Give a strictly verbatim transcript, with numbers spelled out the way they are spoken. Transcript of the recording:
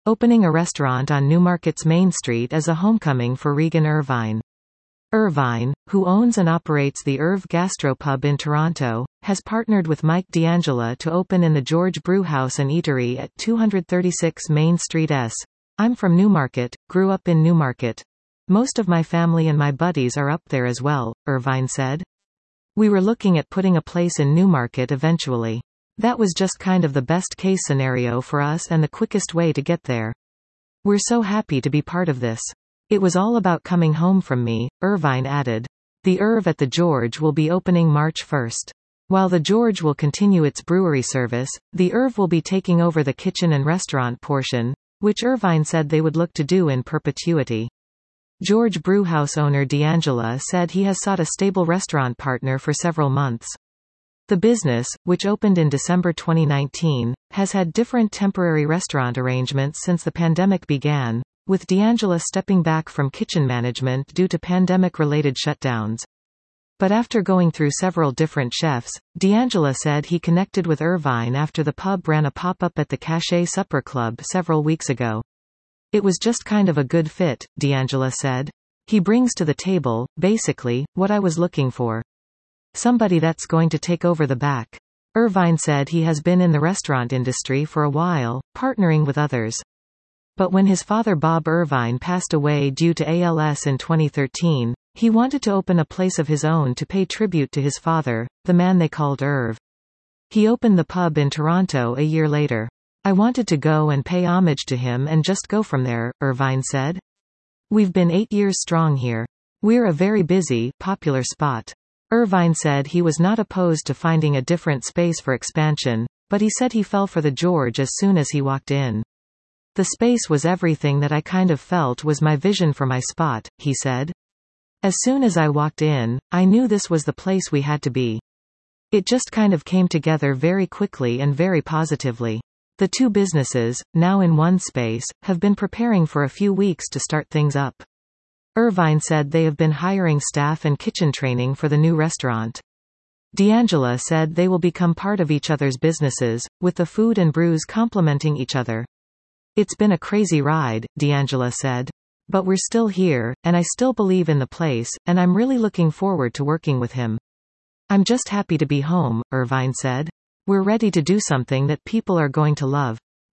Opening a restaurant on Newmarket's Main Street is a homecoming for Regan Irvine. Irvine, who owns and operates the Irv Gastropub in Toronto, has partnered with Mike D'Angela to open in the George Brewhouse and Eatery at two thirty-six Main Street S. I'm from Newmarket, grew up in Newmarket. Most of my family and my buddies are up there as well, Irvine said. We were looking at putting a place in Newmarket eventually. That was just kind of the best case scenario for us and the quickest way to get there. We're so happy to be part of this. It was all about coming home from me, Irvine added. The Irv at the George will be opening March first. While the George will continue its brewery service, the Irv will be taking over the kitchen and restaurant portion, which Irvine said they would look to do in perpetuity. George Brewhouse owner D'Angela said he has sought a stable restaurant partner for several months. The business, which opened in December twenty nineteen, has had different temporary restaurant arrangements since the pandemic began, with D'Angela stepping back from kitchen management due to pandemic-related shutdowns. But after going through several different chefs, D'Angela said he connected with Irvine after the pub ran a pop-up at the Cachet Supper Club several weeks ago. It was just kind of a good fit, D'Angela said. He brings to the table, basically, what I was looking for. Somebody that's going to take over the back. Irvine said he has been in the restaurant industry for a while, partnering with others. But when his father Bob Irvine passed away due to A L S in twenty thirteen, he wanted to open a place of his own to pay tribute to his father, the man they called Irv. He opened the pub in Toronto a year later. I wanted to go and pay homage to him and just go from there, Irvine said. We've been eight years strong here. We're a very busy, popular spot. Irvine said he was not opposed to finding a different space for expansion, but he said he fell for the George as soon as he walked in. The space was everything that I kind of felt was my vision for my spot, he said. As soon as I walked in, I knew this was the place we had to be. It just kind of came together very quickly and very positively. The two businesses, now in one space, have been preparing for a few weeks to start things up. Irvine said they have been hiring staff and kitchen training for the new restaurant. D'Angela said they will become part of each other's businesses, with the food and brews complementing each other. It's been a crazy ride, D'Angela said. But we're still here, and I still believe in the place, and I'm really looking forward to working with him. I'm just happy to be home, Irvine said. We're ready to do something that people are going to love.